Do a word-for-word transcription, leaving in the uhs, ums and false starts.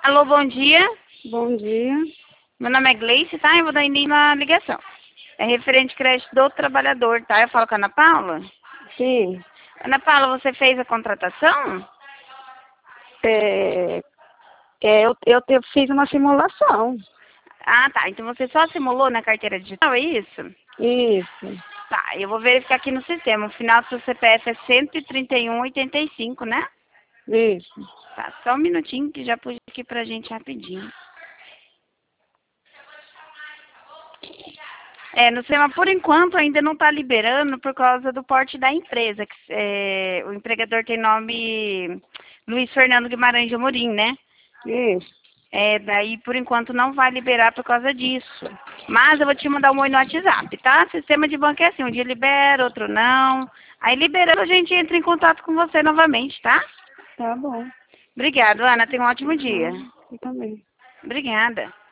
Alô, bom dia. Bom dia. Meu nome é Gleice, tá? Eu vou dar início na ligação. É referente ao crédito do trabalhador, tá? Eu falo com a Ana Paula. Sim. Ana Paula, você fez a contratação? É, é, eu, eu te- fiz uma simulação. Ah, tá. Então você só simulou na carteira digital, é isso? Isso. Tá, eu vou verificar aqui no sistema. O final do seu C P F é cento e trinta e um, oitenta e cinco, né? Isso. Tá, só um minutinho que já pus aqui pra gente rapidinho. É, no sistema, por enquanto, ainda não está liberando por causa do porte da empresa. Que, é, o empregador tem nome Luiz Fernando Guimarães de Amorim, né? Isso. É, daí, por enquanto, não vai liberar por causa disso. Mas eu vou te mandar um oi no WhatsApp, tá? Sistema de banco é assim, um dia libera, outro não. Aí, liberando, a gente entra em contato com você novamente, tá? Tá bom. Obrigada, Ana. Tenha um ótimo dia. Ah, eu também. Obrigada.